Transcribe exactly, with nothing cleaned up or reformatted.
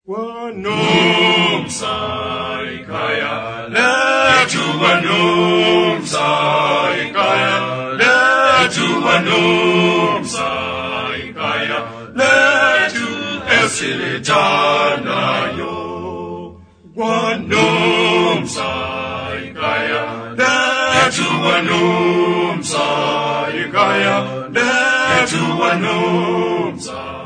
Wanumsaikaya, letu wanumsaikaya, letu wanumsaikaya, letu esilitanayo. Wanumsaikaya, letu wanumsaikaya, letu wanumsaikaya.